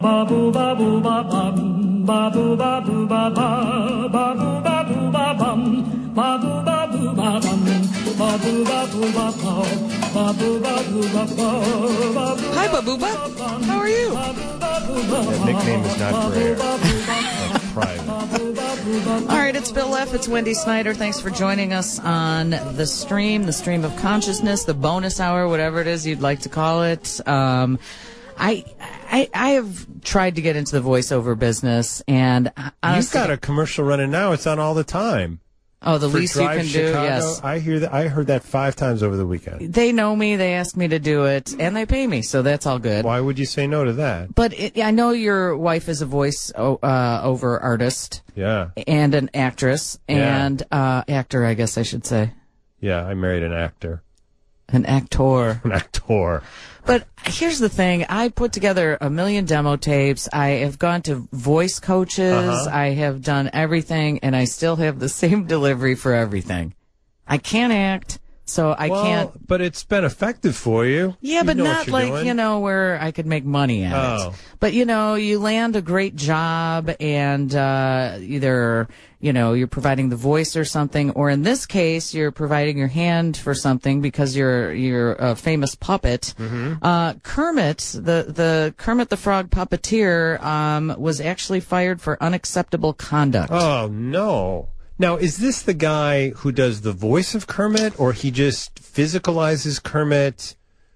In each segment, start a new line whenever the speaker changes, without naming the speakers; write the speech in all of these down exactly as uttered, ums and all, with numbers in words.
Ba-boo, ba-boo, ba-bum, ba-boo, ba-boo, ba-ba, ba-boo, ba-boo, ba-bum, ba-boo, ba-boo, ba-bum, ba-boo, ba-boo, ba-ba, ba-boo, ba-boo, ba-ba, ba-boo.
Hi, Babuba. How are you?
That nickname is not for air. That's private.
All right, it's Bill F. It's Wendy Snyder. Thanks for joining us on the stream, the stream of consciousness, the bonus hour, whatever it is you'd like to call it. Um, I, I, I have tried to get into the voiceover business, and honestly,
you've got a commercial running now. It's on all the time.
Oh, the
For
least you
Drive
can
Chicago,
do, yes.
I hear that. I heard that five times over the weekend.
They know me. They ask me to do it, and they pay me, so that's all good.
Why would you say no to that?
But it, I know your wife is a voice uh, over artist.
Yeah.
And an actress,
Yeah.
and uh, actor, I guess I should say.
Yeah, I married an actor.
An actor.
An actor.
But here's the thing. I put together a million demo tapes. I have gone to voice coaches.
Uh-huh.
I have done everything, and I still have the same delivery for everything. I can't act, so I
well,
can't.
But it's been effective for you.
Yeah,
You
but
know what
not
you're
like,
doing.
you know, where I could make money at
Oh.
it. But, you know, you land a great job and uh, either, you know, you're providing the voice or something, or in this case, you're providing your hand for something because you're you're a famous puppet.
Mm-hmm.
Uh, Kermit, the, the Kermit the Frog puppeteer, um, was actually fired for unacceptable conduct.
Oh, no. Now, is this the guy who does the voice of Kermit, or he just physicalizes Kermit?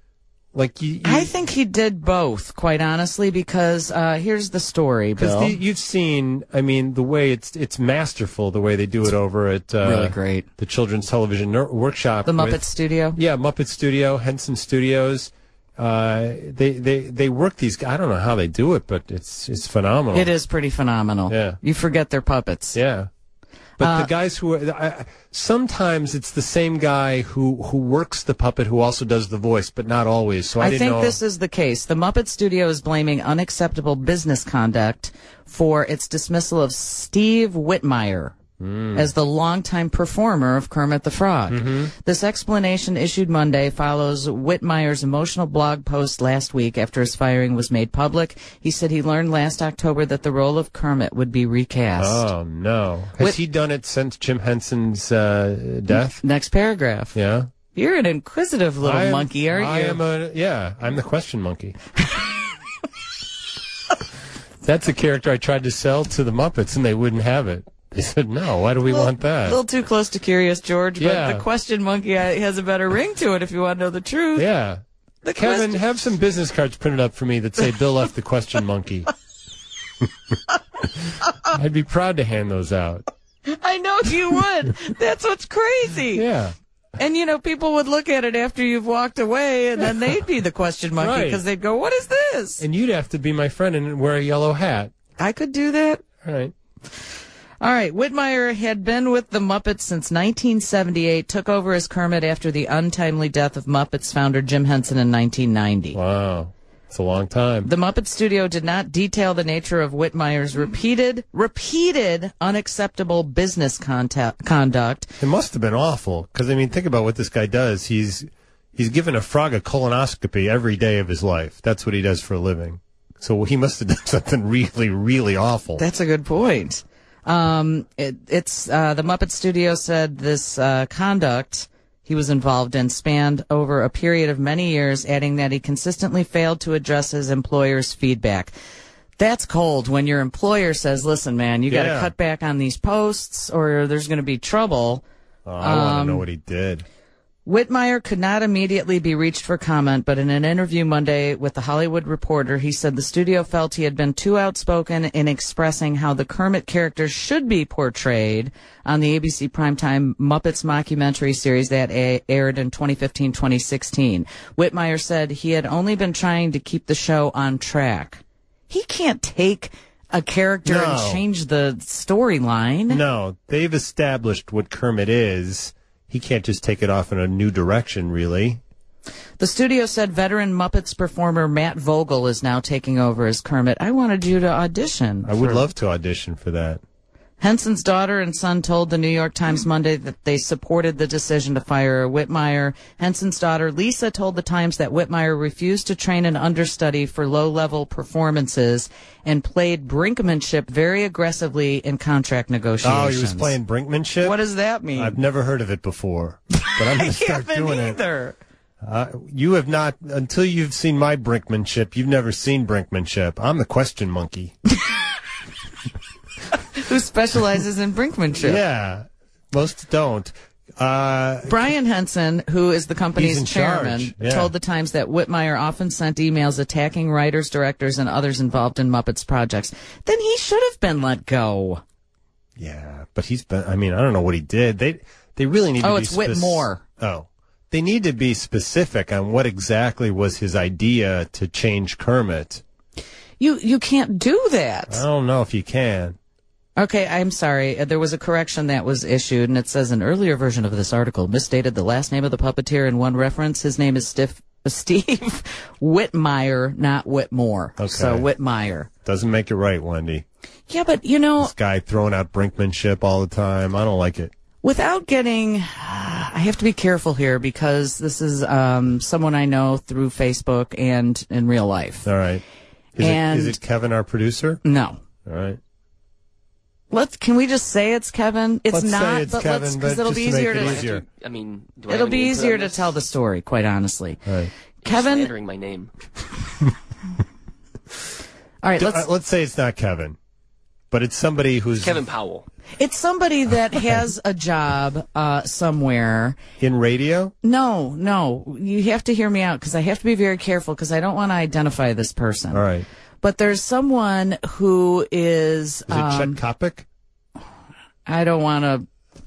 Like you, you
I think he did both, quite honestly, because uh, here's the story, Bill.
Because you've seen, I mean, the way it's it's masterful, the way they do it over at uh,
really great.
the Children's Television Ner- Workshop.
The Muppet
with-
Studio?
Yeah, Muppet Studio, Henson Studios. Uh, they, they, they work these, I don't know how they do it, but it's it's phenomenal.
It is pretty phenomenal.
Yeah.
You forget they're puppets.
Yeah. But
Uh,
the guys who are, I, sometimes it's the same guy who, who works the puppet who also does the voice, but not always. So I,
I
didn't
think
know.
this is the case. The Muppet Studio is blaming unacceptable business conduct for its dismissal of Steve Whitmire
Mm.
as the longtime performer of Kermit the Frog.
Mm-hmm.
This explanation issued Monday follows Whitmire's emotional blog post last week after his firing was made public. He said he learned last October that the role of Kermit would be recast.
Oh, no. Has
Whit-
he done it since Jim Henson's uh, death?
Next paragraph.
Yeah.
You're an inquisitive little
I am-
monkey, aren't
I
you?
am a, yeah, I'm the question monkey. That's a character I tried to sell to the Muppets, and they wouldn't have it. They said, no, why do we
Little-
want that?
A little too close to Curious George, but
Yeah.
the question monkey uh, has a better ring to it if you want to know the truth.
Yeah.
The
Kevin,
question-
have some business cards printed up for me that say Bill F. the Question Monkey. I'd be proud to hand those out.
I know you would. That's what's crazy.
Yeah.
And, you know, people would look at it after you've walked away, and then they'd be the question monkey
Right.
because they'd go, what is this?
And you'd have to be my friend and wear a yellow hat.
I could do that.
All right.
All right. Whitmire had been with the Muppets since nineteen seventy-eight, took over as Kermit after the untimely death of Muppets founder Jim Henson in nineteen ninety.
Wow. It's a long time.
The Muppet Studio did not detail the nature of Whitmire's repeated, repeated unacceptable business contact, conduct.
It must have been awful. Because, I mean, think about what this guy does. He's he's given a frog a colonoscopy every day of his life. That's what he does for a living. So he must have done something really, really awful.
That's a good point. Um, it, it's uh, the Muppet Studio said this uh, conduct he was involved in spanned over a period of many years, adding that he consistently failed to address his employer's feedback. That's cold when your employer says, listen, man, you got to
Yeah.
cut back on these posts or there's going to be trouble.
Oh, I want
Um,
to know what he did.
Whitmire could not immediately be reached for comment, but in an interview Monday with The Hollywood Reporter, he said the studio felt he had been too outspoken in expressing how the Kermit character should be portrayed on the A B C primetime Muppets mockumentary series that a- aired in twenty fifteen twenty sixteen. Whitmire said he had only been trying to keep the show on track. He can't take a character
No.
and change the storyline.
No, they've established what Kermit is. He can't just take it off in a new direction, really.
The studio said veteran Muppets performer Matt Vogel is now taking over as Kermit. I wanted you to audition.
I would
for-
love to audition for that.
Henson's daughter and son told the New York Times Monday that they supported the decision to fire Whitmire. Henson's daughter, Lisa, told the Times that Whitmire refused to train an understudy for low-level performances and played brinkmanship very aggressively in contract negotiations.
Oh, he was playing brinkmanship?
What does that mean?
I've never heard of it before, but I'm going to start doing
either.
it. Uh, you have not, until you've seen my brinkmanship, you've never seen brinkmanship. I'm the question monkey.
Who specializes in brinkmanship.
Yeah, most don't. Uh,
Brian Henson, who is the company's chairman,
yeah.
told the Times that Whitmire often sent emails attacking writers, directors, and others involved in Muppets projects. Then he should have been let go.
Yeah, but he's been, I mean, I don't know what he did. They they really need
oh,
to be
it's Whitmore.
Oh. They need to be specific on what exactly was his idea to change Kermit.
You you can't do that.
I don't know if you can.
Okay, I'm sorry. Uh, There was a correction that was issued, and it says an earlier version of this article misstated the last name of the puppeteer in one reference. His name is Stiff, uh, Steve Whitmire, not Whitmore.
Okay.
So Whitmire.
Doesn't make it right, Wendy.
Yeah, but, you know...
This guy throwing out brinkmanship all the time. I don't like it.
Without getting... I have to be careful here because this is um, someone I know through Facebook and in real life.
All right. Is,
and
it, is it Kevin, our producer?
No.
All right.
Let's. Can we just say it's Kevin? It's
let's
not,
say it's
but
Kevin,
let's because
but
it'll
just
be
to make
easier
it
to.
easier.
I mean, do I
It'll
have
be
any input
easier
on
to
this?
tell the story, quite honestly.
All right.
You're
Kevin.
slandering my name.
All right.
Do,
Let's.
uh, let's say it's not Kevin, but it's somebody who's
Kevin Powell.
It's somebody that has a job uh, somewhere.
in radio.
No, no. You have to hear me out because I have to be very careful because I don't want to identify this person.
All right.
But there's someone who is.
Is it
um,
Chet Kopic?
I don't want to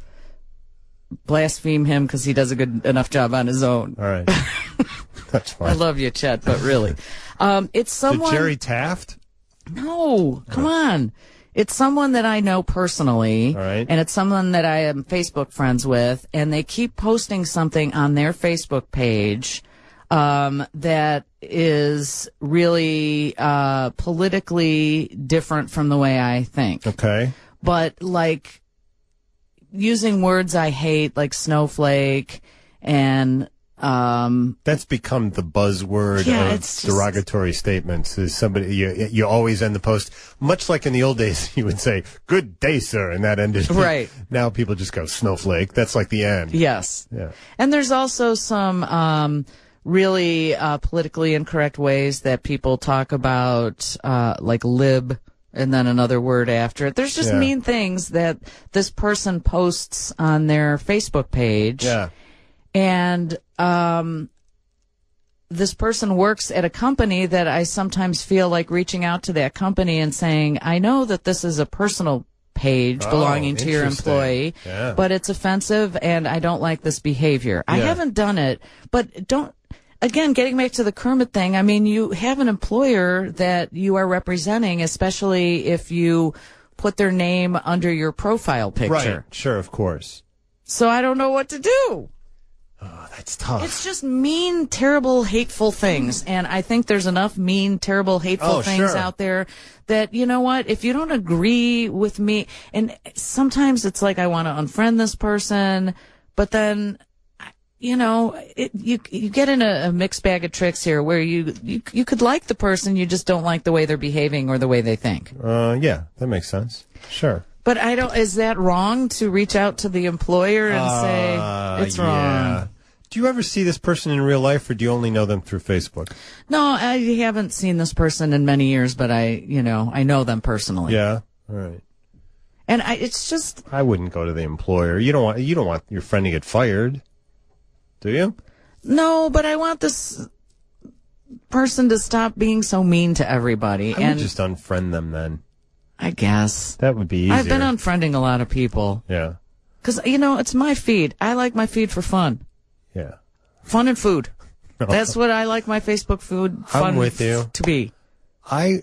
blaspheme him because he does a good enough job on his own.
All right. That's fine.
I love you, Chet, but really, um, it's
Is it
someone.
Jerry Taft?
No, come on. It's someone that I know personally,
All right.
and it's someone that I am Facebook friends with, and they keep posting something on their Facebook page um, that is really uh, politically different from the way I think.
Okay.
But like using words I hate, like snowflake, and um,
That's become the buzzword
Yeah,
of
it's just-
derogatory statements. Is somebody you you always end the post much like in the old days you would say "Good day, sir," and that ended.
Right.
Now people just go snowflake. That's like the end.
yes.
Yeah.
And there's also some um, really uh, politically incorrect ways that people talk about, uh, like lib, and then another word after it. There's just
Yeah.
mean things that this person posts on their Facebook page.
Yeah.
And um, this person works at a company that I sometimes feel like reaching out to that company and saying, I know that this is a personal page
Oh,
belonging to your
interesting.
employee,
Yeah.
but it's offensive and I don't like this behavior. I
Yeah.
haven't done it, but don't, again, getting back to the Kermit thing, I mean, you have an employer that you are representing, especially if you put their name under your profile picture.
Right. Sure. Of course.
So I don't know what to do.
Oh, that's tough.
It's just mean, terrible, hateful things. And I think there's enough mean, terrible, hateful
Oh,
things
sure.
out there that, you know what, if you don't agree with me, and sometimes it's like I want to unfriend this person, but then, you know, it, you you get in a, a mixed bag of tricks here where you, you you could like the person, you just don't like the way they're behaving or the way they think.
Uh, yeah, that makes sense. Sure.
But I don't, is that wrong to reach out to the employer and
Uh,
say, it's
yeah.
wrong?
Do you ever see this person in real life, or do you only know them through Facebook?
No, I haven't seen this person in many years, but I, you know, I know them personally.
Yeah. All right.
And I, it's just,
I wouldn't go to the employer. You don't want you don't want your friend to get fired, do you?
no, but I want this person to stop being so mean to everybody.
I
and
would just unfriend them then.
I guess.
That would be easier.
I've been unfriending a lot of people.
Yeah.
Because, you know, it's my feed. I like my feed for fun.
Yeah.
Fun and food. That's what I like my Facebook food fun
I'm with you.
to be.
I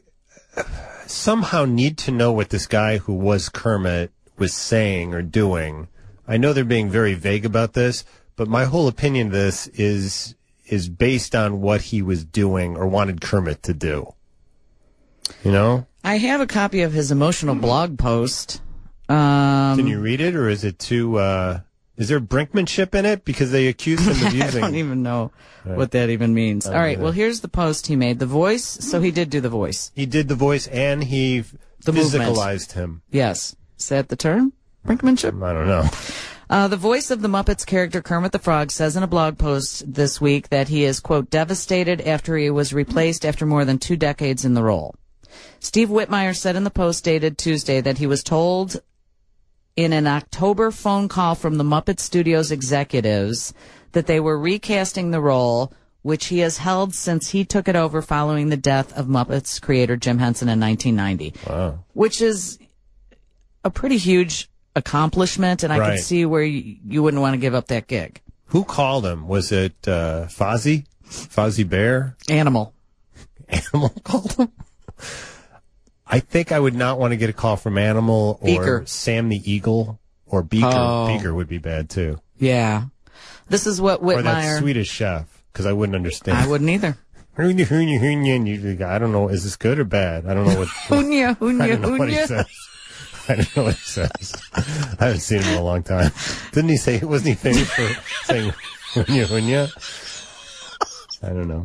somehow need to know what this guy who was Kermit was saying or doing. I know they're being very vague about this, but my whole opinion of this is is based on what he was doing or wanted Kermit to do. You know?
I have a copy of his emotional blog post Um,
Can you read it, or is it too? Uh, is there brinkmanship in it? Because they accused him of
I
using.
don't even know
Right.
what that even means. All right.
either.
Well, here's the post he made. The voice. So he did do the voice.
He did the voice, and he
The movement.
physicalized him.
Yes. Is that the term? Brinkmanship?
I don't know.
Uh, the voice of the Muppets character Kermit the Frog says in a blog post this week that he is, quote, devastated after he was replaced after more than two decades in the role. Steve Whitmire said in the post dated Tuesday that he was told in an October phone call from the Muppet Studios executives that they were recasting the role, which he has held since he took it over following the death of Muppets creator Jim Henson in nineteen ninety.
Wow.
Which is a pretty huge accomplishment, and I
Right.
could see where you, you wouldn't want to give up that gig.
Who called him? Was it uh, Fozzie? Fozzie Bear?
Animal.
Animal called him? I think I would not want to get a call from Animal or
Beaker.
Sam the Eagle or Beaker.
Oh.
Beaker would be bad too.
Yeah. This is what
Or that
Whitmire...
Swedish chef, because I wouldn't understand.
I wouldn't either.
Hunya, hunya, hunya, and you- I don't know. Is this good or bad? I don't know what.
Hunya,
I
hunya,
don't know what he
hunya.
says. I don't know what he says. I haven't seen him in a long time. Didn't he say? Wasn't he famous for saying hunya, hunya? I don't know.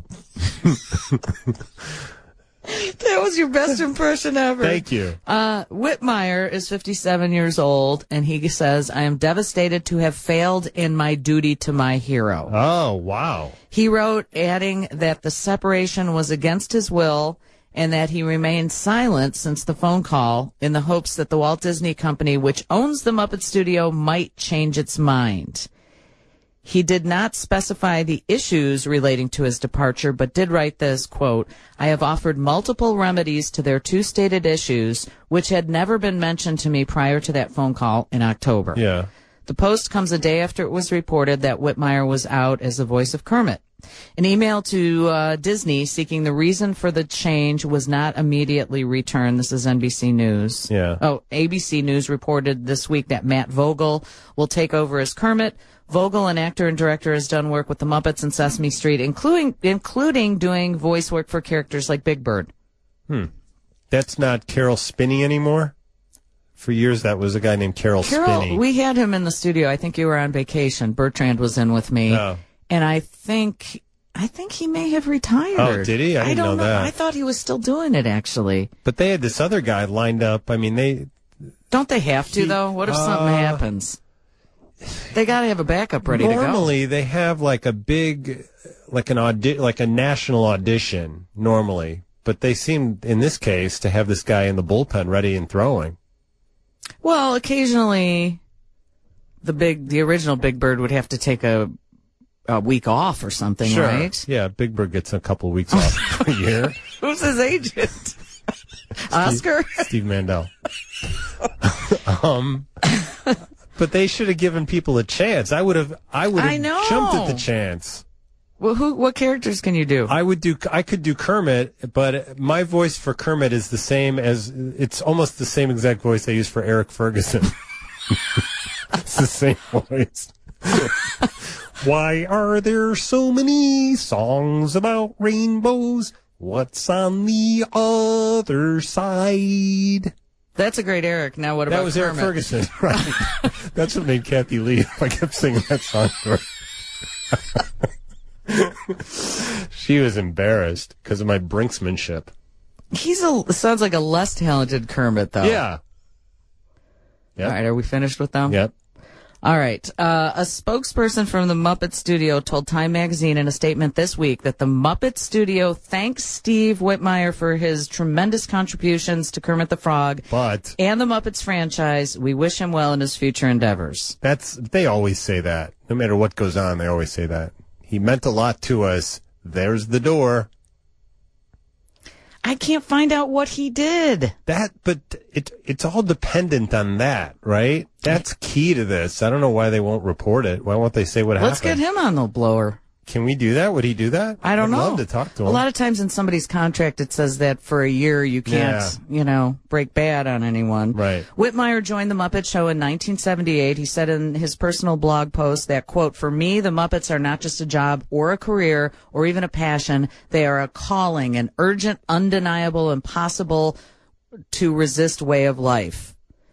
That was your best impression ever.
Thank you.
Uh, Whitmire is fifty-seven years old, and he says, I am devastated to have failed in my duty to my hero.
Oh, wow.
He wrote, adding that the separation was against his will and that he remained silent since the phone call in the hopes that the Walt Disney Company, which owns the Muppet Studio, might change its mind. He did not specify the issues relating to his departure, but did write this, quote, I have offered multiple remedies to their two stated issues, which had never been mentioned to me prior to that phone call in October.
Yeah.
The post comes a day after it was reported that Whitmire was out as the voice of Kermit. An email to uh, Disney seeking the reason for the change was not immediately returned. This is N B C News.
Yeah.
Oh, A B C News reported this week that Matt Vogel will take over as Kermit. Vogel, an actor and director, has done work with the Muppets and Sesame Street, including including doing voice work for characters like Big Bird.
Hmm. That's not Carol Spinney anymore? For years, that was a guy named Carol,
Carol,
Spinney.
we had him in the studio. I think you were on vacation. Bertrand was in with me.
Oh.
And I think I think he may have retired.
Oh, did he? I didn't
don't
know that.
I thought he was still doing it, actually.
But they had this other guy lined up. I mean, they...
Don't they have to,
He-
though? What if something
uh,
happens? They got to have a backup ready
normally,
to go.
they have like a big, like an audi- like a national audition, normally. But they seem, in this case, to have this guy in the bullpen ready and throwing.
Well, occasionally, the big, the original Big Bird would have to take a, a week off or something,
Sure.
right?
Yeah, Big Bird gets a couple of weeks off a year.
Who's his agent? Oscar?
Steve Mandel. um, but they should have given people a chance. I would have. I would
I
have
know.
jumped at the chance.
Well, who? What characters can you do?
I would do. I could do Kermit, but my voice for Kermit is the same as. It's almost the same exact voice I use for Eric Ferguson. It's the same voice. Why are there so many songs about rainbows? What's on the other side?
That's a great Eric. Now what about
That was Eric
Kermit?
Ferguson, right? That's what made Kathy leave. I kept singing that song to her. She was embarrassed because of my brinksmanship.
He's a sounds like a less talented Kermit, though.
Yeah.
All right, are we finished with them?
Yep.
All right. Uh, a spokesperson from the Muppet Studio told Time Magazine in a statement this week that the Muppet Studio thanks Steve Whitmire for his tremendous contributions to Kermit the Frog
But
and the Muppets franchise. We wish him well in his future endeavors.
that's they always say that. No matter what goes on, they always say that. He meant a lot to us. There's the door.
I can't find out what he did.
That, but it it's all dependent on that, right? That's key to this. I don't know why they won't report it. Why won't they say what
Let's
happened?
get him on the blower.
Can we do that? Would he do that?
I don't
I'd
know.
love to talk to him.
A lot of times in somebody's contract it says that for a year you can't,
Yeah.
you know, break bad on anyone.
Right.
Whitmire joined the Muppet Show in nineteen seventy-eight. He said in his personal blog post that, quote, for me, the Muppets are not just a job or a career or even a passion. They are a calling, an urgent, undeniable, impossible to resist way of life.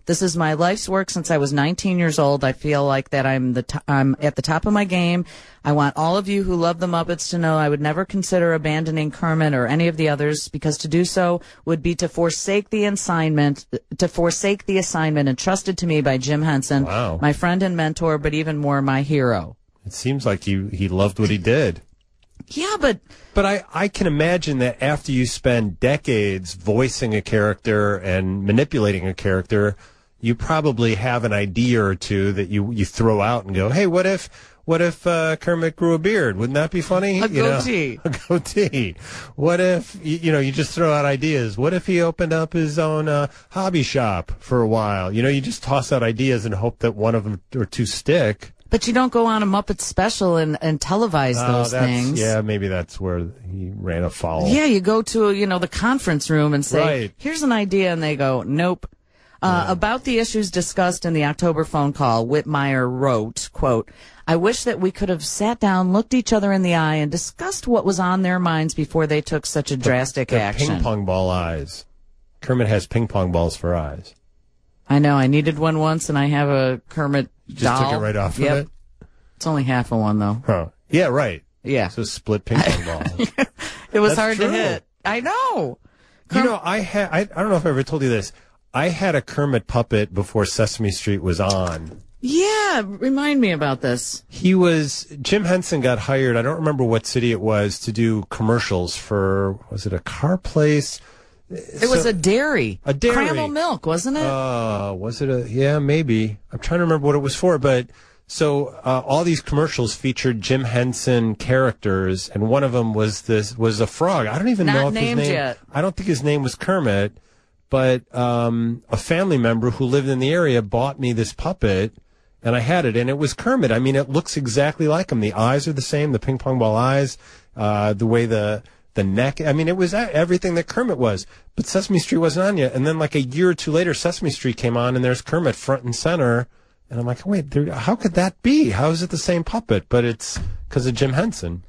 This is my life's work since I was nineteen years old. I feel like that I'm the t- I'm at the top of my game. I want all of you who love the Muppets to know I would never consider abandoning Kermit or any of the others, because to do so would be to forsake the assignment, to forsake the assignment entrusted to me by Jim Henson,
wow.
my friend and mentor, but even more my hero.
It seems like he, he loved what he did.
Yeah, but...
But I, I can imagine that after you spend decades voicing a character and manipulating a character, you probably have an idea or two that you, you throw out and go, hey, what if what if uh, Kermit grew a beard? Wouldn't that be funny?
A
you
goatee.
Know? A goatee. What if, you, you know, you just throw out ideas. What if he opened up his own uh, hobby shop for a while? You know, you just toss out ideas and hope that one of them or two stick.
But you don't go on a Muppet special and, and televise
Oh,
those
that's,
things.
Yeah, maybe that's where he ran afoul.
Yeah, you go to, you know, the conference room and say,
Right.
here's an idea, and they go, nope. Uh,
Yeah.
About the issues discussed in the October phone call, Whitmire wrote, quote, I wish that we could have sat down, looked each other in the eye, and discussed what was on their minds before they took such a drastic
The
action.
ping pong ball eyes. Kermit has ping pong balls for eyes.
I know, I needed one once, and I have a Kermit
Just
doll.
took it right off
Yep.
of it?
It's only half of one, though.
Huh. Yeah, right.
Yeah.
So split ping pong balls.
It was
That's
hard
true.
to hit. I know.
You know, I had, I, I don't know if I ever told you this. I had a Kermit puppet before Sesame Street was on.
Yeah, remind me about this.
He was, Jim Henson got hired, I don't remember what city it was, to do commercials for, was it a car place?
It was a dairy.
A dairy.
Cramble Milk, wasn't it?
Uh, was it a, yeah, maybe. I'm trying to remember what it was for, but so uh, all these commercials featured Jim Henson characters, and one of them was this, was a frog. I don't even
Not
know if his
named
name,
yet.
I don't think his name was Kermit, but um, a family member who lived in the area bought me this puppet, and I had it, and it was Kermit. I mean, it looks exactly like him. The eyes are the same, the ping pong ball eyes, uh, the way the the neck. I mean, it was everything that Kermit was. But Sesame Street wasn't on yet. And then, like a year or two later, Sesame Street came on, and there's Kermit front and center. And I'm like, wait, there, how could that be? How is it the same puppet? But it's because of Jim Henson.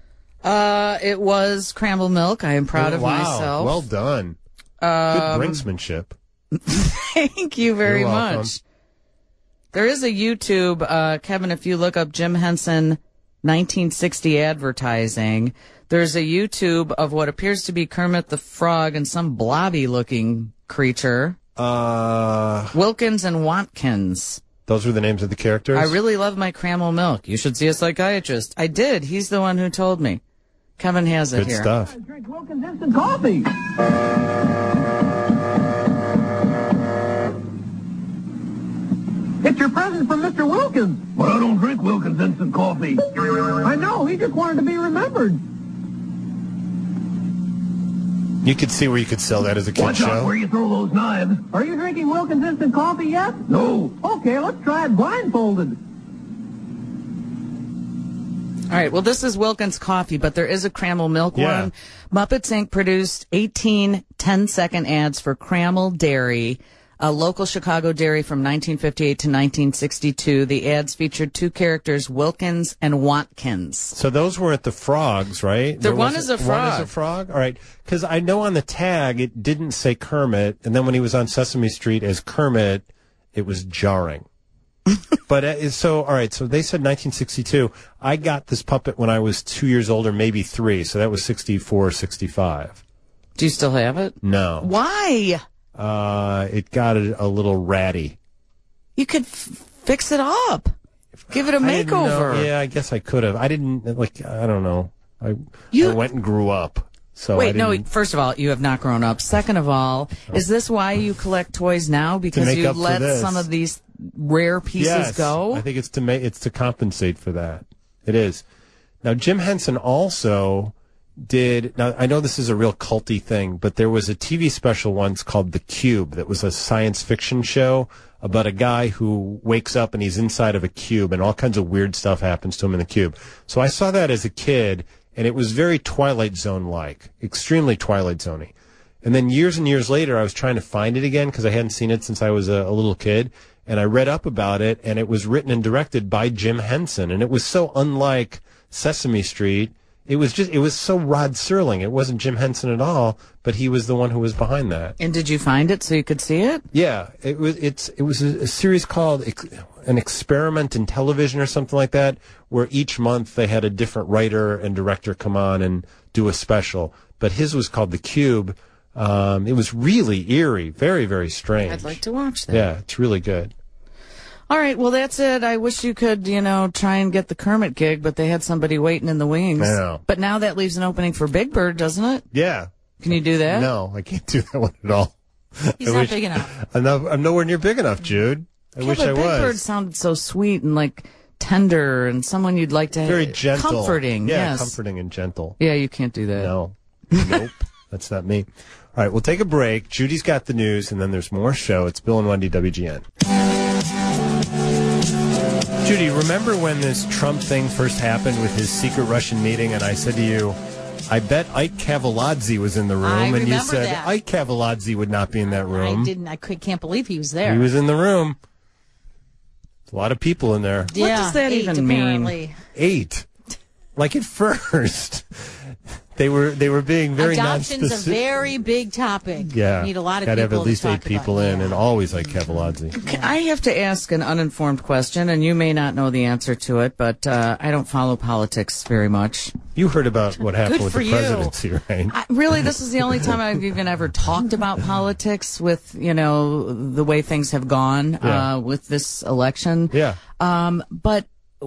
Uh, it was Cramble Milk. I am proud of
wow.
myself.
Well done.
Um,
Good brinksmanship.
Thank you very
You're welcome.
much. There is a YouTube, uh, Kevin, if you look up Jim Henson nineteen sixty advertising, there's a YouTube of what appears to be Kermit the Frog and some blobby looking creature.
Uh,
Wilkins and Watkins.
those were the names of the characters?
I really love my Cramble Milk. You should see a psychiatrist. I did. He's the one who told me. Kevin has it
Good
here.
stuff.
Drink Wilkins instant coffee. It's your present from Mister Wilkins. But I don't drink Wilkins instant coffee. I know. He just wanted to be remembered.
You could see where you could sell that as a kid's
Watch out
show.
where you throw those knives. Are you drinking Wilkins instant coffee yet? No. Okay, let's try it blindfolded.
All right. Well, this is Wilkins Coffee, but there is a Cramble Milk
Yeah.
one. Muppets Incorporated produced eighteen ten-second ads for Cramble Dairy, a local Chicago dairy from nineteen fifty-eight to nineteen sixty-two. The ads featured two characters, Wilkins and Watkins.
So those weren't the frogs, right? There
one
wasn't-
is a
One is
frog.
a frog? All right. Because I know on the tag it didn't say Kermit, and then when he was on Sesame Street as Kermit, it was jarring. But uh, so, all right, so they said nineteen sixty-two. I got this puppet when I was two years old, or maybe three, so that was sixty-four, sixty-five.
Do you still have it?
No.
Why?
Uh, it got a, a little ratty.
You could f- fix it up. Give it a
I didn't know-
makeover.
Yeah, I guess I could have. I didn't, like, I don't know. I,
You-
I went and grew up. So I
Wait, no,
didn't-
first of all, you have not grown up. Second of all, is this why you collect toys now? Because
make
you
up for
let
this.
some of these rare pieces
yes,
go?
I think it's to make it's to compensate for that. It is. Now Jim Henson also did. Now I know this is a real culty thing, but there was a T V special once called The Cube that was a science fiction show about a guy who wakes up and he's inside of a cube and all kinds of weird stuff happens to him in the cube. So I saw that as a kid, and it was very Twilight Zone-like, extremely Twilight Zone-y. And then years and years later, I was trying to find it again because I hadn't seen it since I was a, a little kid. And I read up about it, and it was written and directed by Jim Henson. And it was so unlike Sesame Street. It was just, it was so Rod Serling. It wasn't Jim Henson at all, but he was the one who was behind that.
And did you find it so you could see it?
Yeah, it was. It's it was a, a series called Ex- An Experiment in Television or something like that, where each month they had a different writer and director come on and do a special. But his was called The Cube. Um, it was really eerie, very very strange.
I'd like to watch that.
Yeah, it's really good.
All right, well, that's it. I wish you could, you know, try and get the Kermit gig, but they had somebody waiting in the wings.
I know.
But now that leaves an opening for Big Bird, doesn't it?
Yeah.
Can you do that?
No, I can't do that one at all.
He's
I
not
wish,
big enough.
I'm, not, I'm nowhere near big enough, Jude. I
yeah,
wish
but
I
Big
was.
Bird sounded so sweet and, like, tender and someone you'd like to have.
Very gentle.
Comforting,
Yeah,
yes.
comforting and gentle.
Yeah, you can't do that.
No. Nope. That's not me. All right, we'll take a break. Judy's got the news, and then there's more show. It's Bill and Wendy, W G N. Judy, remember when this Trump thing first happened with his secret Russian meeting, and I said to you, I bet Ike Cavallazzi was in the room,
I
and you
remember
said
that.
Ike Cavallazzi would not be in that room.
I didn't. I could, can't believe he was there.
He was in the room. A lot of people in there.
Yeah,
does that
eight,
even mean?
apparently.
Eight. Like at first, they were they were being very
Adoption's a
nonspecific.
very big topic.
Yeah,
You need a lot of
gotta
people
have at least
to
eight
talk
people
about.
in,
Yeah.
and always like Cavallazzi.
I have to ask an uninformed question, and you may not know the answer to it, but uh, I don't follow politics very much.
You heard about what happened
Good
with
for
the
you.
presidency, right?
I, really, this is the only time I've even ever talked about politics with, you know, the way things have gone
Yeah.
uh, with this election.
Yeah.
Um, but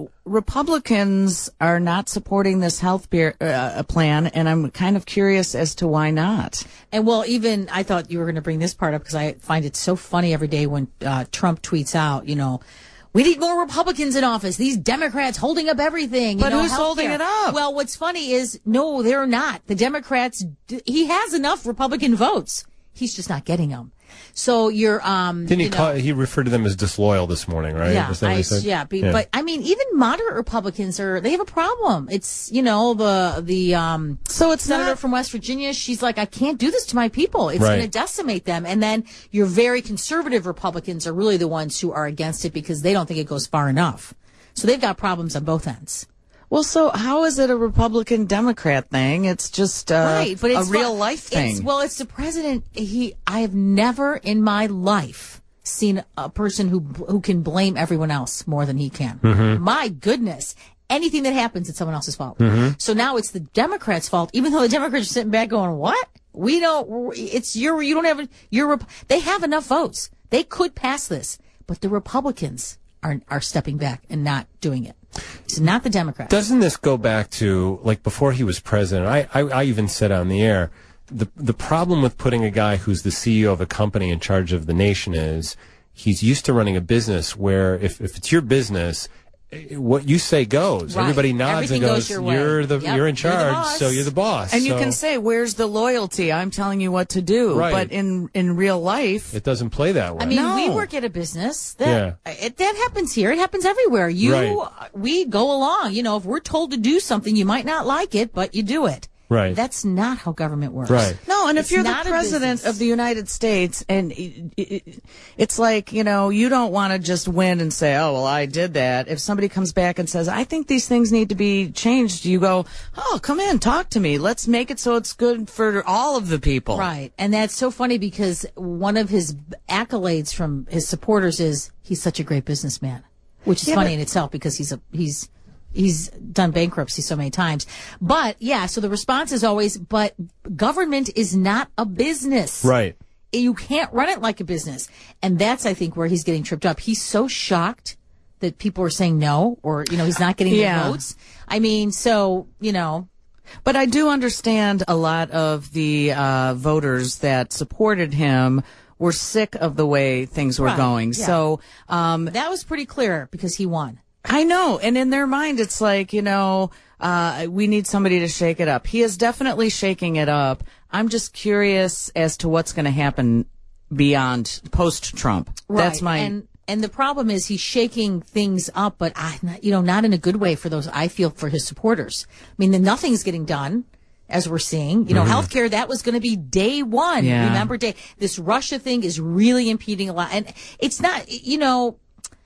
Republicans are not supporting this health beer, uh, plan, and I'm kind of curious as to why not.
And well, even I thought you were going to bring this part up because I find it so funny every day when uh, Trump tweets out, you know, we need more Republicans in office. These Democrats holding up everything. You
But
know,
who's holding
healthcare.
it up?
Well, what's funny is, no, they're not. The Democrats, he has enough Republican votes. He's just not getting them. So you're, um,
Didn't he
you know,
call? He referred to them as disloyal this morning, right?
Yeah,
Is that what he
I,
said?
yeah, be, but I mean, even moderate Republicans are, they have a problem. It's, you know, the, the, um,
So it's
senator
not-
from West Virginia, she's like, I can't do this to my people. It's
Right.
going to decimate them. And then your very conservative Republicans are really the ones who are against it because they don't think it goes far enough. So they've got problems on both ends.
Well, so how is it a Republican Democrat thing? It's just uh,
Right, but it's
a real
fu-
life
it's-
thing.
well, it's the president. He, I have never in my life seen a person who who can blame everyone else more than he can.
Mm-hmm.
My goodness. Anything that happens, it's someone else's fault.
Mm-hmm.
So now it's the Democrats' fault, even though the Democrats are sitting back going, what? We don't, it's your, you don't have, your, they have enough votes. They could pass this, but the Republicans are, are stepping back and not doing it. It's not the Democrats.
Doesn't this go back to, like, before he was president? I, I, I even said on the air, the the problem with putting a guy who's the C E O of a company in charge of the nation is he's used to running a business where if, if it's your business, what you say goes.
Right.
Everybody nods
Everything
and goes,
goes your way.
you're the
Yep,
you're in
you're the
charge,
boss.
so you're the boss.
and you
So
can say, "Where's the loyalty? I'm telling you what to do."
Right.
But in in real life,
it doesn't play that way.
I mean,
No.
we work at a business. That, it, that happens here. It happens everywhere. You,
Right.
we go along. You know, if we're told to do something, you might not like it, but you do it.
Right.
That's not how government works.
Right.
no. And
It's
if you're the
not a
president
business.
of the United States, and it, it, it's like, you know, you don't want to just win and say, "Oh, well, I did that." If somebody comes back and says, "I think these things need to be changed," you go, "Oh, come in, talk to me. Let's make it so it's good for all of the people."
Right. And that's so funny because one of his accolades from his supporters is he's such a great businessman, which is
Yeah,
funny
but-
in itself because he's a, he's, he's done bankruptcy so many times. But yeah, so the response is always, but government is not a business.
Right.
You can't run it like a business. And that's, I think, where he's getting tripped up. He's so shocked that people are saying no, or, you know, he's not getting
Yeah.
the votes. I mean, so, you know,
But I do understand a lot of the uh, voters that supported him were sick of the way things were
Right,
going.
yeah.
So um,
that was pretty clear because he won.
I know. And in their mind, it's like, you know, uh, we need somebody to shake it up. He is definitely shaking it up. I'm just curious as to what's going to happen beyond post-Trump. That's my...
And, and the problem is he's shaking things up, but I, not, you know, not in a good way for those, I feel, for his supporters. I mean, then nothing's getting done, as we're seeing. You know,
Mm-hmm.
healthcare, that was going to be day one.
Yeah.
Remember, day, this Russia thing is really impeding a lot. And it's not, you know,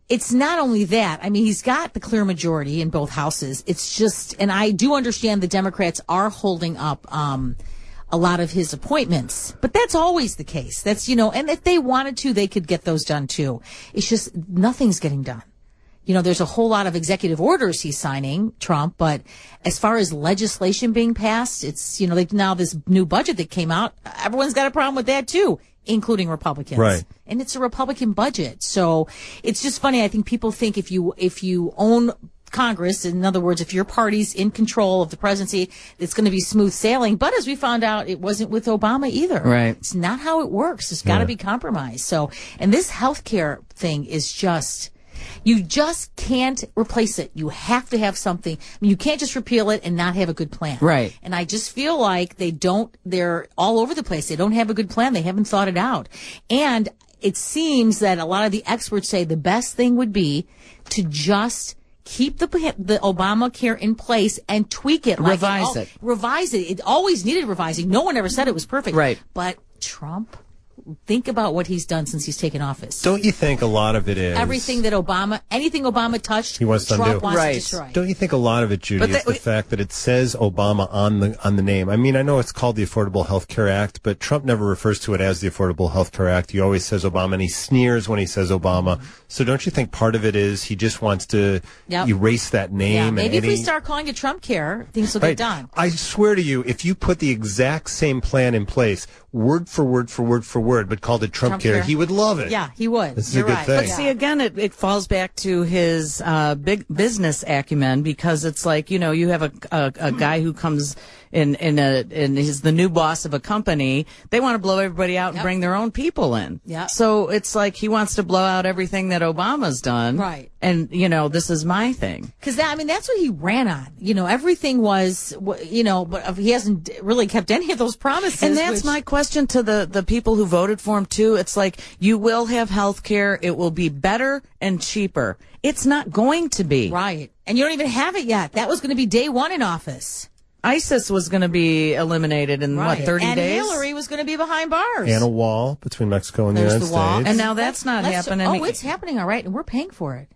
it's not only that. I mean, he's got the clear majority in both houses. It's just, and I do understand the Democrats are holding up um, a lot of his appointments, but that's always the case. That's, you know, and if they wanted to, they could get those done too. It's just nothing's getting done. You know, there's a whole lot of executive orders he's signing, Trump, but as far as legislation being passed, it's, you know, like now this new budget that came out, everyone's got a problem with that too, including Republicans.
Right.
And it's a Republican budget. So it's just funny. I think people think if you, if you own Congress, in other words, if your party's in control of the presidency, it's going to be smooth sailing. But as we found out, it wasn't with Obama either.
Right.
It's not how it works. It's got to
Yeah.
be compromised. So, and this healthcare thing is just, you just can't replace it. You have to have something. I mean, you can't just repeal it and not have a good plan.
Right.
And I just feel like they don't, they're all over the place. They don't have a good plan. They haven't thought it out. And it seems that a lot of the experts say the best thing would be to just keep the the Obamacare in place and tweak it. Like
Revise
it.
it.
Revise it. It always needed revising. No one ever said it was perfect.
Right.
But Trump, think about what he's done since he's taken office.
Don't you think a lot of it is
Everything that Obama, anything Obama touched,
He wants to
Trump
undo.
wants
Right.
to destroy.
Don't you think a lot of it, Judy,
But
is
that-
the fact that it says Obama on the on the name? I mean, I know it's called the Affordable Health Care Act, but Trump never refers to it as the Affordable Health Care Act. He always says Obama, and he sneers when he says Obama. So don't you think part of it is he just wants to
Yep.
erase that name?
Yeah,
and
maybe if
any-
we start calling it Trump Care, things will
Right.
get done.
I swear to you, if you put the exact same plan in place, word for word for word for word, but called it Trump,
Trump
Care,
Care.
he would love it.
Yeah, he would.
This is a
You're
good
right.
thing.
But see, again, it, it falls back to his uh, big business acumen, because it's like, you know, you have a, a, a guy who comes in in a and he's the new boss of a company. They want to blow everybody out and
Yep.
bring their own people in.
Yep.
So it's like he wants to blow out everything that Obama's done.
Right.
And, you know, this is my thing.
Because that, I mean, that's what he ran on. You know, everything was, you know, but he hasn't really kept any of those promises.
And that's
which-
my question to the, the people who voted for him, too. It's like, you will have health care. It will be better and cheaper. It's not going to be.
right. And you don't even have it yet. That was going to be day one in office.
ISIS was going to be eliminated in, what, thirty
and
days?
Hillary was going to be behind bars.
And a wall between Mexico and the
There's
United
the wall.
States.
And now that's not
Let's-
happening.
Oh, it's happening, all right, and we're paying for it.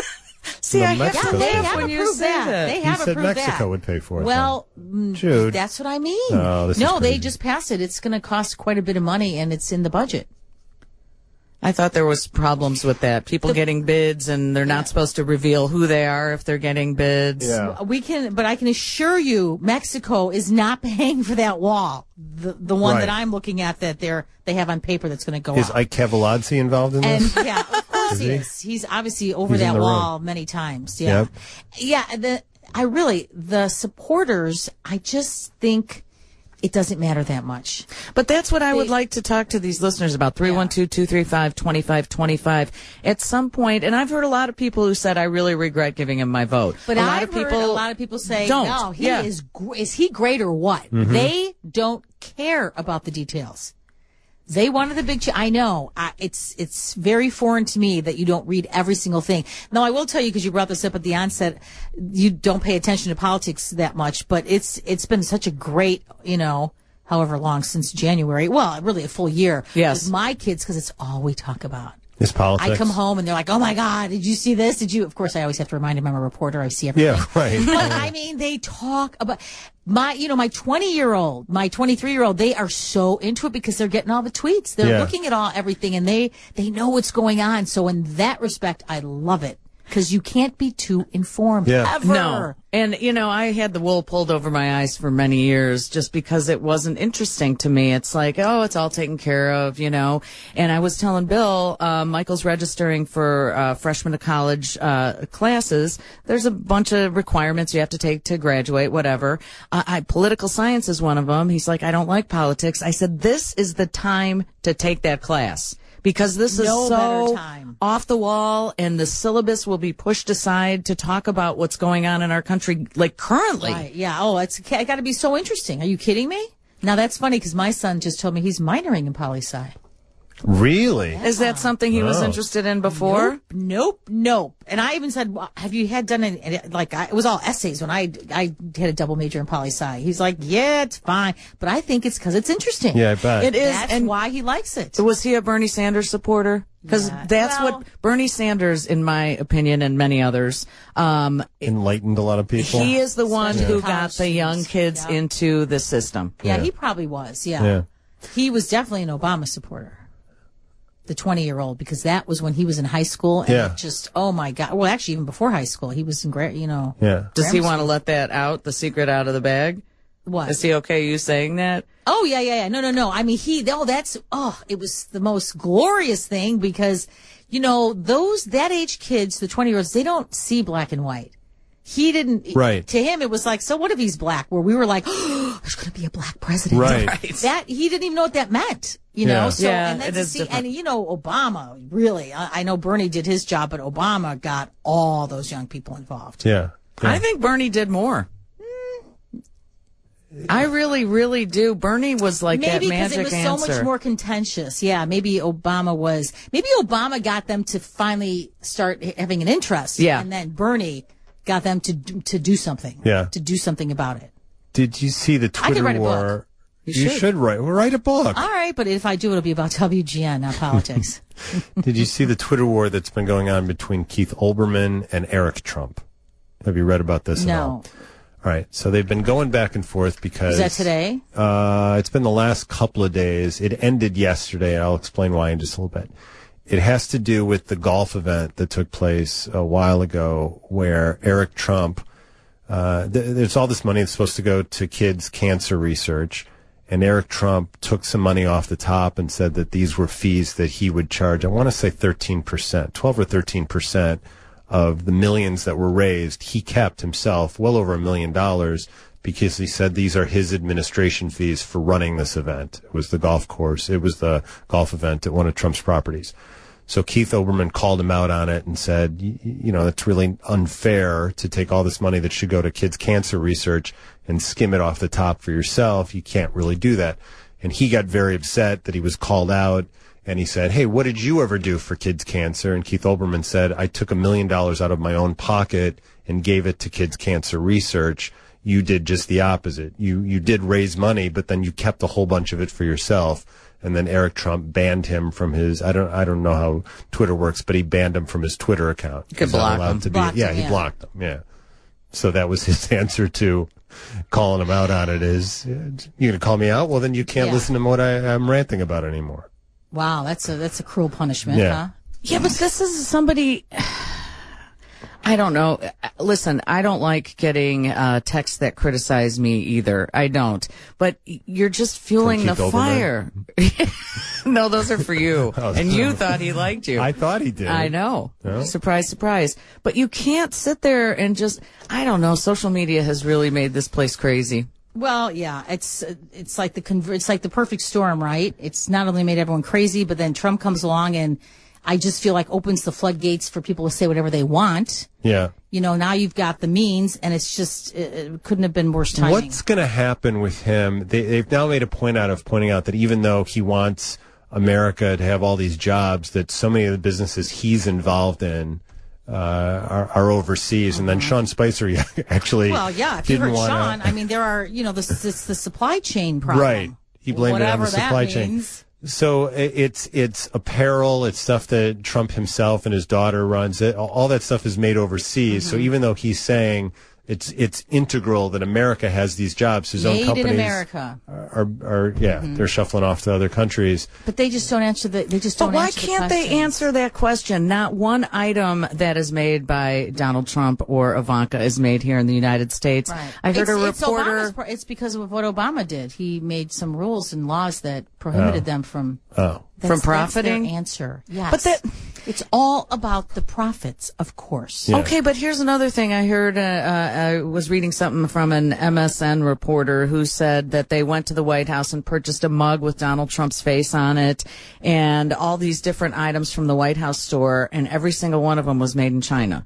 See,
Well,
I have
Mexico
to
Yeah, they
says
laugh
have
when you
approved
say
that.
that.
They
You
have
said
approved
Mexico
that.
would pay for it,
Well, mm,
Jude.
that's what I mean.
Oh, this is
no, they
crazy.
just passed it. It's going to cost quite a bit of money, and it's in the budget.
I thought there was problems with that. People getting bids, and they're not supposed to reveal who they are if they're getting bids.
Yeah.
We can, but I can assure you, Mexico is not paying for that wall. The the one
Right.
that I'm looking at that they're they have on paper that's going to go
Is
up.
Ike Cavaladze involved in
And
this?
yeah, of course
Is
he
he?
is. He's obviously over
He's in
that
the
wall
room.
many times. Yeah,
Yep.
yeah. The I really the supporters. I just think it doesn't matter that much.
But that's what I would
They-
like to talk to these listeners about. three one two, two three five, two five two five. At some point, and I've heard a lot of people who said, I really regret giving him my vote.
But
a lot
I've
of people
heard a lot of people say,
don't.
no, he
Yeah.
is, gr- is he great or what?
Mm-hmm.
They don't care about the details. They wanted the big, ch- I know, I, it's, it's very foreign to me that you don't read every single thing. Now, I will tell you, because you brought this up at the onset, you don't pay attention to politics that much, but it's, it's been such a great, you know, however long since January. Well, really a full year.
Yes.
With my kids, because it's all we talk about.
It's politics.
I come home and they're like, "Oh my God, did you see this? Did you?" Of course, I always have to remind them I'm a reporter. I see everything.
Yeah, right.
But I mean, they talk about my, you know, my twenty year old, my twenty-three year old. They are so into it because they're getting all the tweets. They're
Yeah.
looking at all everything, and they they know what's going on. So in that respect, I love it because you can't be too informed
Yeah.
ever.
No. And, you know, I had the wool pulled over my eyes for many years just because it wasn't interesting to me. It's like, oh, it's all taken care of, you know. And I was telling Bill, uh, Michael's registering for uh, freshman to college uh, classes. There's a bunch of requirements you have to take to graduate, whatever. Uh, I, political science is one of them. He's like, I don't like politics. I said, this is the time to take that class. Because this is
No
so
better time.
off the wall, and the syllabus will be pushed aside to talk about what's going on in our country, like currently.
Right, yeah. Oh, it's it got to be so interesting. Are you kidding me? Now that's funny because my son just told me he's minoring in poli sci.
Really?
Is that something he was
Oh.
interested in before?
Nope, nope, nope. And I even said, well, "Have you had done any, like I, it was all essays when I I had a double major in poli sci?" He's like, "Yeah, it's fine, but I think it's because it's interesting."
Yeah, I bet.
It is,
That's
and
why he likes it.
was he a Bernie Sanders supporter? Because
Yeah.
that's
Well-
what Bernie Sanders, in my opinion, and many others, um,
Enlightened a lot of people.
he is the one
Especially
who
college
got the young
students.
kids
Yeah.
into the system.
Yeah,
Yeah.
he probably was. Yeah.
Yeah.
He was definitely an Obama supporter. The twenty-year-old, because that was when he was in high school. And
Yeah.
it just, oh my God. Well, actually, even before high school, he was in great, you know.
Yeah.
Does he
Grammar
want to let that out, the secret out of the bag?
What?
Is he okay you saying that?
Oh, yeah, yeah, yeah. No, no, no. I mean, he, oh, that's, oh, it was the most glorious thing because, you know, those, that age kids, the twenty year olds, they don't see black and white. He didn't,
Right.
to him, it was like, so what if he's black? Where we were like, oh, there's going to be a black president.
Right.
Right.
That, he didn't even know what that meant, you know?
Yeah.
So,
Yeah,
and then
it
to
is
see,
different.
and you know, Obama, really, I, I know Bernie did his job, but Obama got all those young people involved.
Yeah.
I think Bernie did more. I really, really do. Bernie was like
Maybe
that
because
magic
it was
answer.
so much more contentious. Yeah, maybe Obama was. Maybe Obama got them to finally start having an interest.
Yeah.
and then Bernie got them to do, to do something.
Yeah.
to do something about it.
Did you see the
I could
Twitter
write a book.
war?
You
You
should.
should write. Well, write a book.
All right, but if I do, it'll be about W G N, not politics.
Did you see the Twitter war that's been going on between Keith Olbermann and Eric Trump? Have you read about this at all?
No,
All right. So they've been going back and forth because
is that today?
Uh, it's been the last couple of days. It ended yesterday. I'll explain why in just a little bit. It has to do with the golf event that took place a while ago where Eric Trump, uh, th- there's all this money that's supposed to go to kids' cancer research. And Eric Trump took some money off the top and said that these were fees that he would charge. I want to say thirteen percent, twelve or thirteen percent of the millions that were raised. He kept himself well over a million dollars because he said these are his administration fees for running this event. It was the golf course. It was the golf event at one of Trump's properties. So Keith Olbermann called him out on it and said, you, you know, it's really unfair to take all this money that should go to kids' cancer research and skim it off the top for yourself. You can't really do that. And he got very upset that he was called out. And he said, hey, what did you ever do for kids' cancer? And Keith Olbermann said, I took a million dollars out of my own pocket and gave it to kids' cancer research. You did just the opposite. You you did raise money, but then you kept a whole bunch of it for yourself. And then Eric Trump banned him from his, I don't I don't know how Twitter works, but he banned him from his Twitter account.
You could
He's not
block
allowed
him.
to be-
Blocked
yeah,
him,
he
yeah.
blocked him, yeah. So that was his answer to calling him out on it is, you're going to call me out? Well, then you can't
Yeah.
listen to what I, I'm ranting about anymore.
Wow, that's a that's a cruel punishment,
Yeah.
huh?
Yeah, but this is somebody. I don't know. Listen, I don't like getting uh, texts that criticize me either. I don't. But you're just fueling the
Keith
fire. No, those are for you.
Oh,
And you thought he liked you.
I thought he did.
I know.
No?
Surprise, surprise. But you can't sit there and just, I don't know. Social media has really made this place crazy.
Well, yeah, it's it's like the conver- it's like the perfect storm, right? It's not only made everyone crazy, but then Trump comes along and I just feel like opens the floodgates for people to say whatever they want.
Yeah.
You know, now you've got the means, and it's just it, it couldn't have been worse timing.
What's going to happen with him? They, they've now made a point out of pointing out that even though he wants America to have all these jobs, that so many of the businesses he's involved in uh, are, are overseas. And then Sean Spicer actually
Well, yeah, if you
didn't
heard
want
Sean, I mean, there are, you know, this it's the supply chain problem.
Right. He blamed it on
Whatever
the
that
supply chain.
means.
So i- it's it's apparel, it's stuff that Trump himself and his daughter runs. It all that stuff is made overseas.
Mm-hmm.
So even though he's saying it's it's integral that America has these jobs, his own
Made in
companies
America.
are are yeah
Mm-hmm.
they're shuffling off to other countries.
But they just don't answer the. They just
But
don't.
why
answer the
can't they
questions.
answer that question? Not one item that is made by Donald Trump or Ivanka is made here in the United States.
Right.
I heard
it's,
a
it's
reporter.
Obama's pro- It's because of what Obama did. He made some rules and laws that prohibited them from.
Oh.
From
That's- that's their
profiting?
answer. Yes.
But that-
it's all about the profits, of course.
Yeah.
Okay, but here's another thing. I heard, uh, uh, I was reading something from an M S N reporter who said that they went to the White House and purchased a mug with Donald Trump's face on it and all these different items from the White House store, and every single one of them was made in China.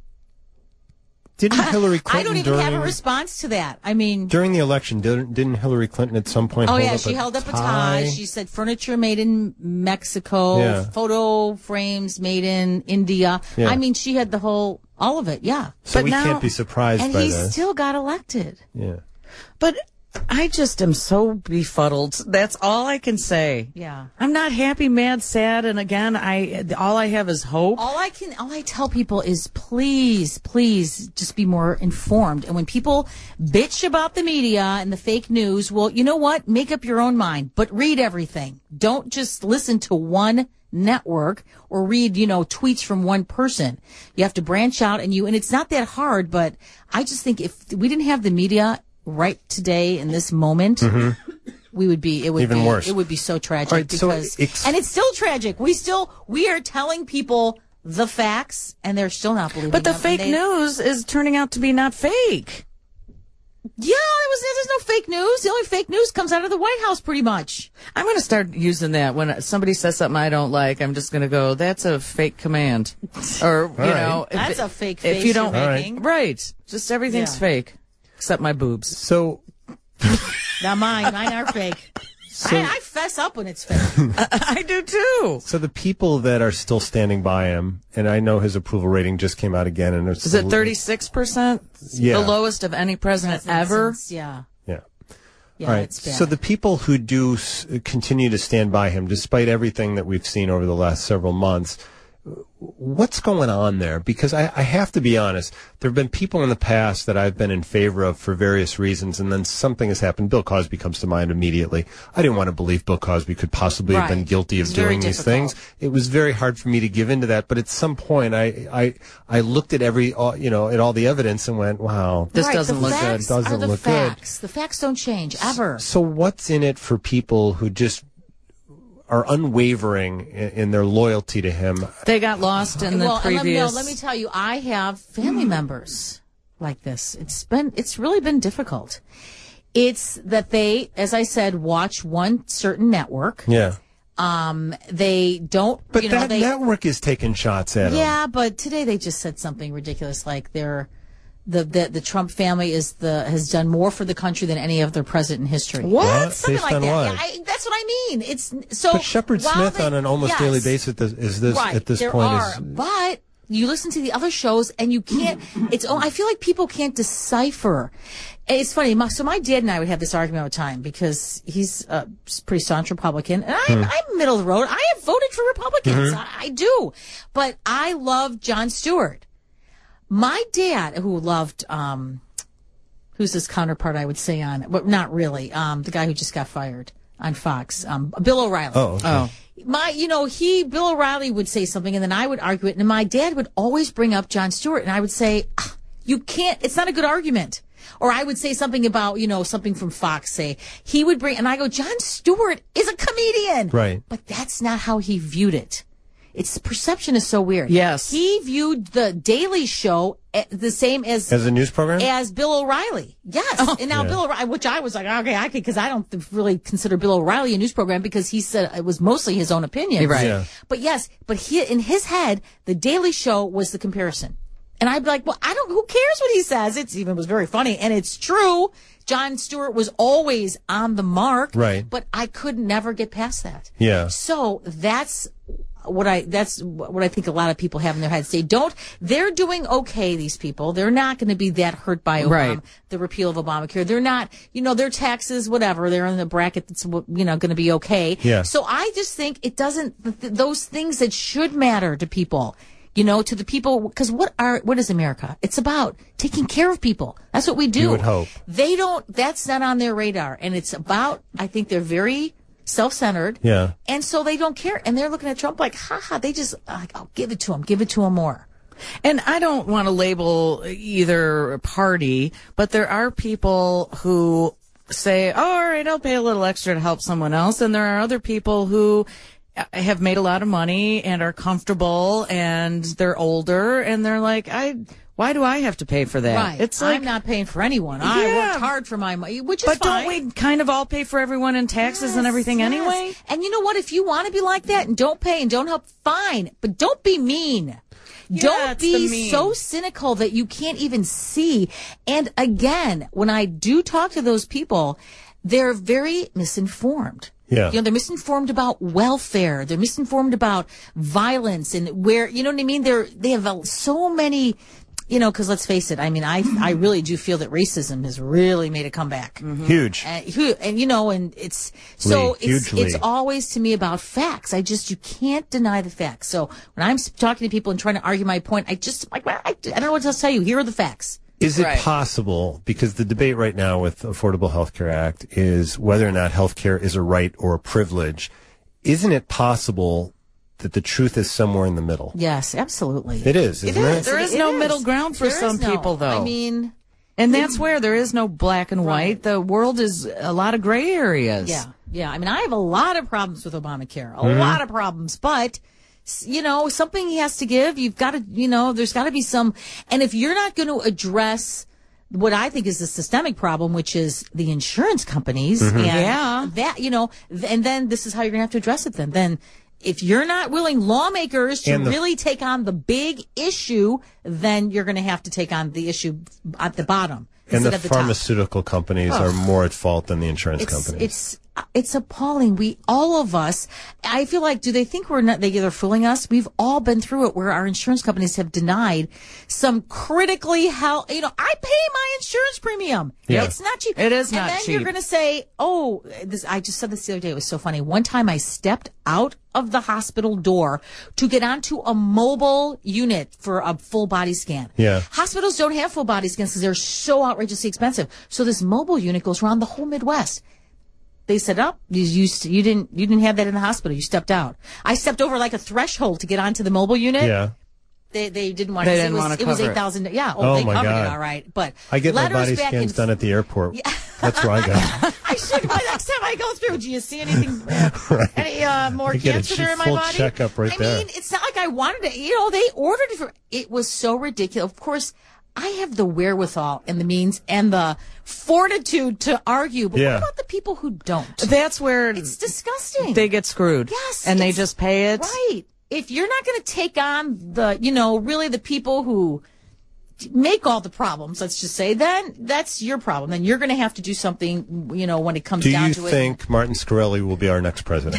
Didn't Hillary Clinton
I don't even
during
have a response to that. I mean,
during the election didn't didn't Hillary Clinton at some point?
oh
hold
yeah,
up
she
a
held up a tie. She said furniture made in Mexico,
Yeah.
photo frames made in India.
Yeah.
I mean, she had the whole, all of it. Yeah.
so
but
we
now-
can't be surprised
And
by
he
this.
still got elected.
yeah.
But I just am so befuddled. That's all I can say.
Yeah.
I'm not happy, mad, sad, and again, I all I have is hope.
All I can, all I tell people is please, please just be more informed. And when people bitch about the media and the fake news, well, you know what? Make up your own mind, but read everything. Don't just listen to one network or read, you know, tweets from one person. You have to branch out and you, and it's not that hard, but I just think if we didn't have the media right today in this moment, mm-hmm. we would be, it would
even
be,
worse.
It would be so tragic
right,
because,
so ex-
and it's still tragic. We still, we are telling people the facts and they're still not believing
But the
them,
fake
they,
news is turning out to be not fake.
Yeah, it was, there's no fake news. The only fake news comes out of the White House pretty much.
I'm going to start using that when somebody says something I don't like. I'm just going to go, that's a fake command. Or, you
right.
know.
That's
if,
a fake
if
face
you don't,
you're
right.
making.
Right. Just everything's
Yeah.
fake. Except my boobs.
So,
Not mine. Mine are fake.
so,
I, I fess up when it's fake.
I do too.
so the people that are still standing by him, and I know his approval rating just came out again, and it's
Is it thirty-six percent?
Yeah.
The lowest of any president ever?
Since- yeah.
Yeah.
Yeah,
All right.
it's bad.
So the people who do s- continue to stand by him, despite everything that we've seen over the last several months, what's going on there? Because I, I have to be honest, there have been people in the past that I've been in favor of for various reasons, and then something has happened. Bill Cosby comes to mind immediately. I didn't want to believe Bill Cosby could possibly have been
Right.
guilty of
It's very
doing these
difficult.
things. It was very hard for me to give into that, but at some point, I I, I looked at every all- you know at all the evidence and went, wow,
This
Right,
doesn't
the
look
facts
good.
Doesn't
are the
look good.
facts. The facts don't change ever.
So what's in it for people who just are unwavering in, in their loyalty to him?
They got lost in the
well, and let me,
previous.
no, let me tell you, I have family members like this. It's been, it's really been difficult. It's that they, as I said, watch one certain network.
Yeah.
Um, they don't,
But
you know,
that
they,
network is taking shots at him.
yeah, but today they just said something ridiculous, like they're, the, the the Trump family is the has done more for the country than any other president in history.
What?
What?
Something
Based
like
on
that.
what?
Yeah, I, that's what I mean. It's so.
But Shepard
while
Smith
they-
on an almost
yes,
daily basis is, is this
right,
at this
there
point
are,
is
but you listen to the other shows and you can't. It's. Oh, I feel like people can't decipher. It's funny. My, so my dad and I would have this argument all the time because he's a pretty staunch Republican, and I'm,
Hmm.
I'm middle of the road. I have voted for Republicans.
Mm-hmm.
I, I do, but I love Jon Stewart. My dad, who loved, um, who's his counterpart, I would say on, but not really, um, the guy who just got fired on Fox, um, Bill O'Reilly.
oh, okay.
Oh.
My, you know, he, Bill O'Reilly would say something and then I would argue it. And my dad would always bring up Jon Stewart and I would say, ah, you can't, it's not a good argument. Or I would say something about, you know, something from Fox, say. He would bring, and I go, Jon Stewart is a comedian.
Right.
But that's not how he viewed it. Its perception is so weird.
Yes.
He viewed the Daily Show eh, the same as
As a news program?
as Bill O'Reilly. Yes. And now
Yeah.
Bill O'Reilly, which I was like, okay, I could, because I don't really consider Bill O'Reilly a news program because he said it was mostly his own opinion.
Right.
Yeah.
But yes, but he, in his head, the Daily Show was the comparison. And I'd be like, well, I don't, who cares what he says? It's even was very funny. And it's true. Jon Stewart was always on the mark.
Right.
But I could never get past that.
Yeah.
So that's what I, that's what I think a lot of people have in their heads. They don't, they're doing okay, these people. They're not going to be that hurt by Obama,
Right.
the repeal of Obamacare. They're not, you know, their taxes, whatever. They're in the bracket that's, you know, going to be okay.
Yeah.
So I just think it doesn't, th- those things that should matter to people, you know, to the people, because what are, what is America? It's about taking care of people. That's what we do.
You would hope.
They don't, that's not on their radar. And it's about, I think they're very self-centered.
Yeah.
And so they don't care. And they're looking at Trump like, haha, they just, like, oh, give it to him, give it to him more.
And I don't want to label either party, but there are people who say, oh, all right, I'll pay a little extra to help someone else. And there are other people who have made a lot of money and are comfortable and they're older and they're like, I, why do I have to pay for that?
Right.
It's like,
I'm not paying for anyone. I
Yeah.
worked hard for my money, which is
but
fine.
don't we kind of all pay for everyone in taxes and
Yes,
everything
yes.
anyway?
And you know what? If you want to be like that and don't pay and don't help, fine. But don't be mean. don't
it's the
be
mean.
so cynical that you can't even see. And again, when I do talk to those people, they're very misinformed.
Yeah.
You know, they're misinformed about welfare. They're misinformed about violence and where, you know what I mean? They're, they have uh, so many you know, because let's face it, I mean, I I really do feel that racism has really made a comeback.
Mm-hmm. Huge.
And, hu- and, you know, and it's, so
Lee,
it's,
huge
it's
Lee.
always to me about facts. I just, you can't deny the facts. So when I'm talking to people and trying to argue my point, I just, like, I, I don't know what to tell you. Here are the facts.
Is it
Right.
possible, because the debate right now with the Affordable Health Care Act is whether or not health care is a right or a privilege, isn't it possible that the truth is somewhere in the middle?
Yes, absolutely.
It is, isn't it?
There is
It
no
is.
middle ground for
There is
some
no-
people, though.
I mean,
And that's where there is no black and white.
Right.
The world is a lot of gray areas.
yeah, yeah. I mean, I have a lot of problems with Obamacare, a
Mm-hmm.
lot of problems, but s- you know, something he has to give. You've got to, you know, there's got to be some. And if you're not going to address what I think is the systemic problem, which is the insurance companies,
Mm-hmm.
and
Yeah.
that, you know, th- and then this is how you're going to have to address it. Then, then. If you're not willing, lawmakers, to
And the-
really take on the big issue, then you're going to have to take on the issue at the bottom
And
instead
the
of the top.
pharmaceutical companies are more at fault than the insurance
It's
companies.
it's it's appalling. We all of us. I feel like, do they think we're not? They they're fooling us. We've all been through it, where our insurance companies have denied some critically hell. You know, I pay my insurance premium.
Yeah.
It's not cheap.
It is
and
not
then
cheap.
you're going to say, oh, this. I just said this the other day. It was so funny. One time I stepped out of the hospital door to get onto a mobile unit for a full body scan.
Yeah.
Hospitals don't have full body scans because they're so outrageously expensive. So this mobile unit goes around the whole Midwest. They said, "Oh, you, you you didn't you didn't have that in the hospital. You stepped out." I stepped over like a threshold to get onto the mobile unit.
yeah.
They they didn't want
They
to.
didn't
it was,
wanna
it was
cover it.
eight thousand. Yeah. Oh,
Oh,
they
my
covered
God.
it all right. But
I get my
letters
body
back
scans
in-
done at the airport. That's where I go.
I should by next time I go through. Do you see anything? Uh, Any uh, more
You get a
cancer there in my
full
body?
checkup right
I
there.
mean, it's not like I wanted to. You know, they ordered it for. It was so ridiculous. Of course, I have the wherewithal and the means and the fortitude to argue. But
Yeah.
what about the people who don't?
That's where
It's disgusting.
they get screwed.
Yes,
And they
it's-
just pay it.
Right. If you're not going to take on the, you know, really the people who make all the problems, let's just say, then that's your problem. Then you're going to have to do something, you know, when it comes
Do
down
you
to
think Martin Shkreli will be our next president?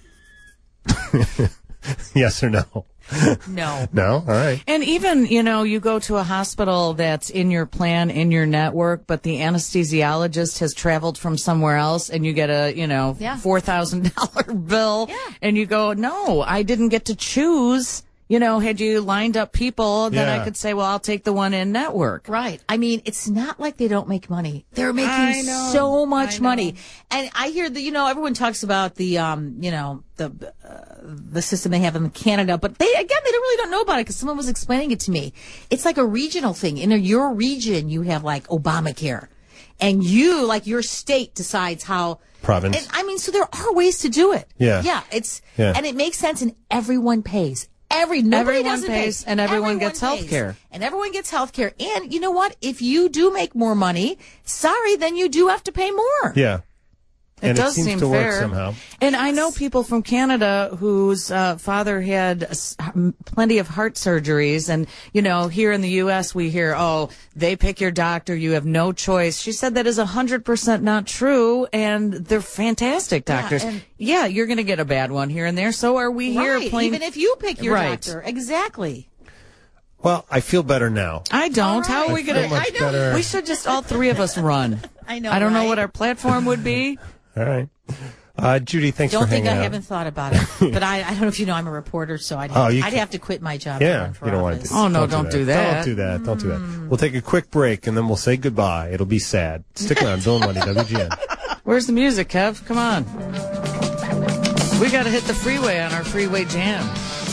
Yes or no?
it. No.
No? All right.
And even, you know, you go to a hospital that's in your plan, in your network, but the anesthesiologist has traveled from somewhere else and you get a, you know,
Yeah.
four thousand dollars bill.
Yeah.
And you go, no, I didn't get to choose. You know, had you lined up people, then
Yeah.
I could say, well, I'll take the one in network.
Right. I mean, it's not like they don't make money. They're
I
making
know.
so much
I know.
money. And I hear that, you know, everyone talks about the, um, you know, the, uh, the system they have in Canada, but they, again, they don't really don't know about it because someone was explaining it to me. It's like a regional thing. In your region, you have like Obamacare. And you, like your state decides how.
Province.
And I mean, so there are ways to do it.
Yeah.
Yeah. It's,
Yeah.
and it makes sense and everyone pays. Every nobody
Everyone
doesn't
pays,
pay.
and everyone gets
pays.
health care.
And everyone gets health care. And you know what? If you do make more money, sorry, then you do have to pay more.
Yeah.
It
And
does
it seems
seem
to
fair.
work somehow.
And I know people from Canada whose uh, father had s- plenty of heart surgeries. And, you know, here in the U S we hear, oh, they pick your doctor. You have no choice. She said that is one hundred percent not true. And they're fantastic doctors.
and-
Yeah, you're going to get a bad one here and there. So are we here
Right.
playing.
Even if you pick your
Right.
doctor. Exactly.
Well, I feel better now.
I don't.
All
How are
right.
we
I feel
going
much
to?
better.
We should just all three of us run.
I know,
I don't know
right?
what our platform would be.
All right. Uh, Judy, thanks
Don't
for
think
hanging
I
out.
haven't thought about it. But I, I don't know if you know I'm a reporter, so I'd,
Oh,
have,
you
I'd
can-
have to quit my job. to
Yeah,
run for
you don't want
office.
to.
Oh, no, don't do that.
Don't do that. Don't do that. We'll take a quick break and then we'll say goodbye. It'll be sad. Stick around. Bill and Wendy, W G N.
Where's the music, Kev? Come on. We got to hit the freeway on our freeway jam.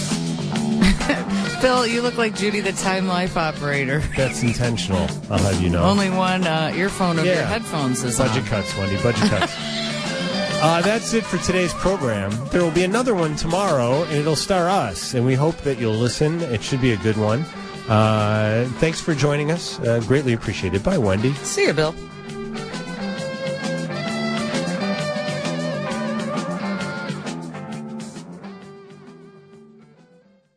Phil, you look like Judy, the Time Life operator.
That's intentional. I'll have you know.
Only one uh, earphone of your
Yeah.
headphones is
Budget
on.
cuts, Wendy. Budget cuts. Uh, that's it for today's program. There will be another one tomorrow, and it'll star us. And we hope that you'll listen. It should be a good one. Uh, thanks for joining us. Uh, greatly appreciated. Bye, Wendy.
See you, Bill.